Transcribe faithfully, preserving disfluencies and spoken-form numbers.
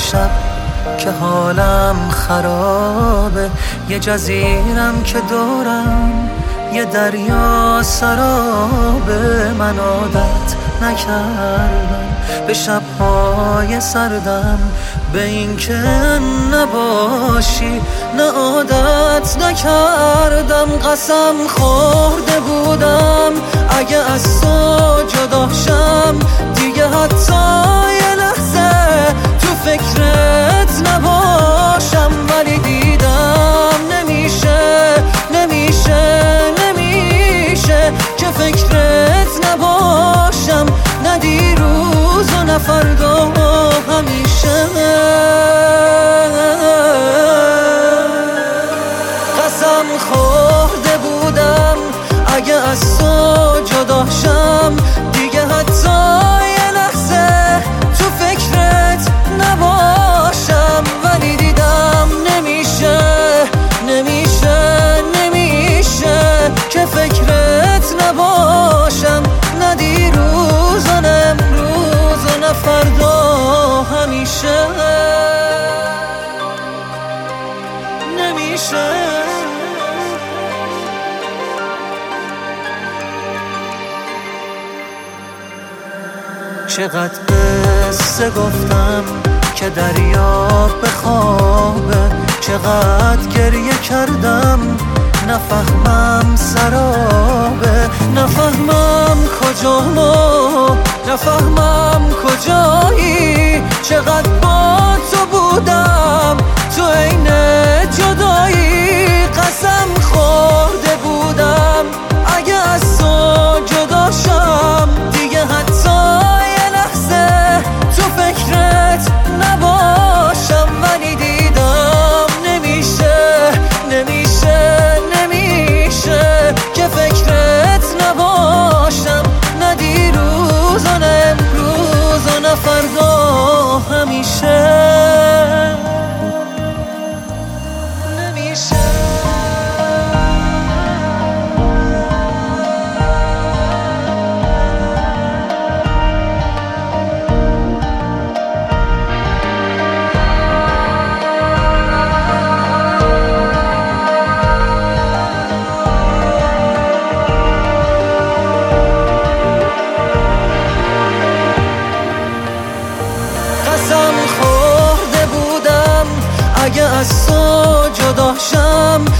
شب که حالم خرابه، یه جزیرم که دورم یه دریا سرابه. من عادت نکردم به شب‌های سردم، به این که نباشی نه عادت نکردم. قسم خورده بودم اگه از تو جدا شم دیگه حتی یه لحظه تو فکرت نباشم. ولی دیدم نمیشه نمیشه نمیشه که فکرت نباشم، نه دیروز و نه فردا، همیشه. قسم خورده بودم اگه از تو جدا شم دیگه حتی یه لحظه تو فکرت نباشم. ولی دیدم نمیشه نمیشه نمیشه که فکرت نباشم، نه دیروز و نه امروز و نه فردا، همیشه. نمیشه. چقدر قصه گفتم که دریا بخوابه، چقدر گریه کردم نفهمم سرابه، نفهمم کجا ما، نفهمم کجایی. چقدر با تو بودم تو عین جدایی. قسم خورده بودم اگه از تو جدا شم دیگه حتی یه لحظه تو فکرت نباشم. ولی دیدم نمیشه نمیشه نمیشه که فکرت نباشم، نه دیروز و نه امروز و نه فردا، همیشه. قسم خورده بودم اگه از تو جدا شم